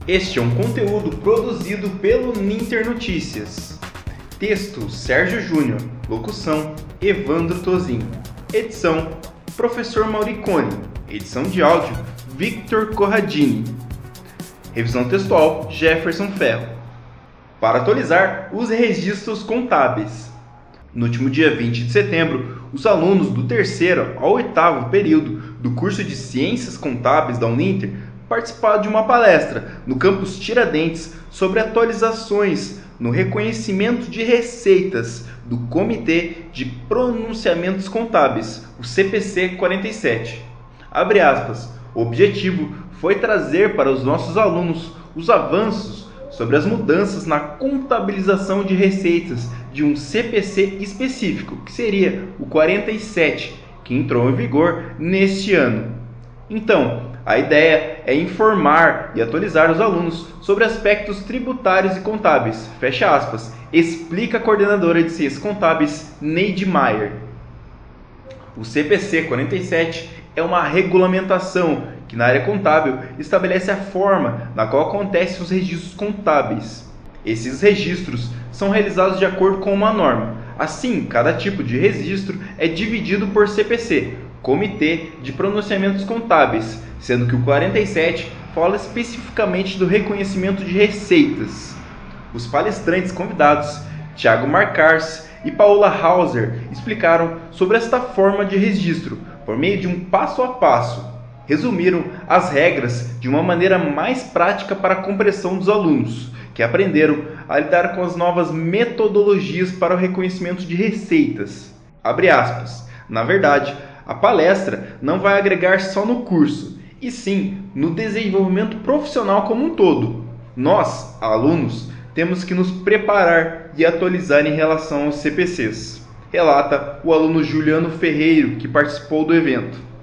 Este é um conteúdo produzido pelo Ninter Notícias. Texto Sérgio Júnior. Locução Evandro Tozin. Edição Professor Mauricone. Edição de áudio Victor Corradini. Revisão textual Jefferson Ferro. Para atualizar os registros contábeis. No último dia 20 de setembro, os alunos do 3º ao 8º período do curso de Ciências Contábeis da Uninter participaram de uma palestra no campus Tiradentes sobre atualizações no reconhecimento de receitas do Comitê de Pronunciamentos Contábeis, o CPC 47. Abre aspas, o objetivo foi trazer para os nossos alunos os avanços sobre as mudanças na contabilização de receitas de um CPC específico, que seria o 47, que entrou em vigor neste ano. Então, a ideia é informar e atualizar os alunos sobre aspectos tributários e contábeis, fecha aspas, explica a coordenadora de Ciências Contábeis, Neide Maier. O CPC 47 é uma regulamentação que na área contábil estabelece a forma na qual acontecem os registros contábeis. Esses registros são realizados de acordo com uma norma. Assim, cada tipo de registro é dividido por CPC, Comitê de Pronunciamentos Contábeis, sendo que o 47 fala especificamente do reconhecimento de receitas. Os palestrantes convidados, Thiago Marcars e Paula Hauser, explicaram sobre esta forma de registro por meio de um passo a passo. Resumiram as regras de uma maneira mais prática para a compreensão dos alunos, que aprenderam a lidar com as novas metodologias para o reconhecimento de receitas. Abre aspas. Na verdade, a palestra não vai agregar só no curso, e sim no desenvolvimento profissional como um todo. Nós, alunos, temos que nos preparar e atualizar em relação aos CPCs, relata o aluno Juliano Ferreiro, que participou do evento.